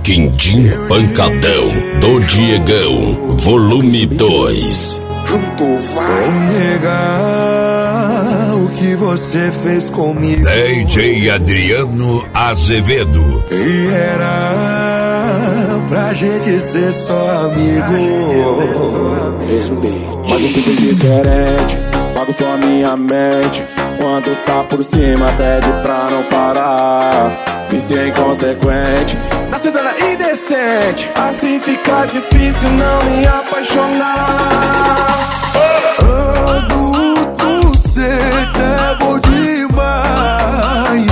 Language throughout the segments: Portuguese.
Quindim Pancadão do Diegão, volume 2. Junto vai negar o que você fez comigo. DJ Adriano Azevedo. E era pra gente ser só amigo. Mas um tudo diferente, pago só a minha mente. Quando tá por cima pede pra não parar. Vício inconsequente, na cidade indecente. Assim fica difícil não me apaixonar. Adulto, cê é bom demais.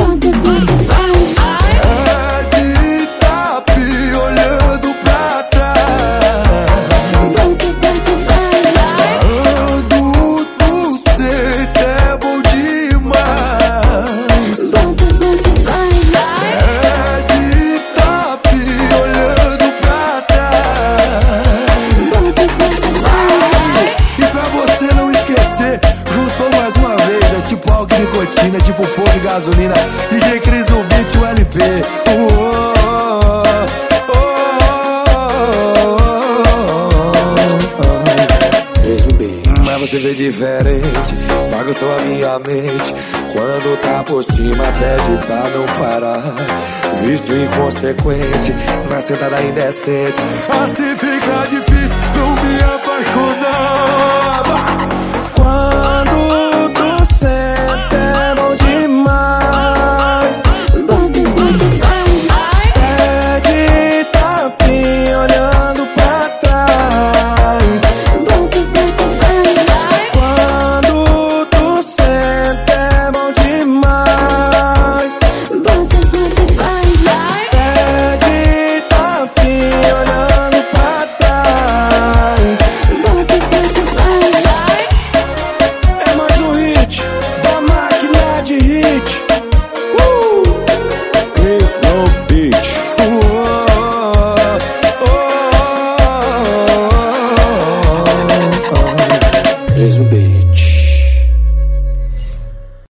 É de tapi olhando pra trás. Adulto, cê é bom demais. É de tapi olhando pra trás. E pra você não esquecer, juntou mais uma vez, é tipo álcool e nicotina, tipo fogo e gasolina. DJ Cris no beat, o LP. Mas você vê diferente, paga só a minha mente. Quando tá por cima pede pra não parar. Vício inconsequente, na sentada indecente. Assim fica de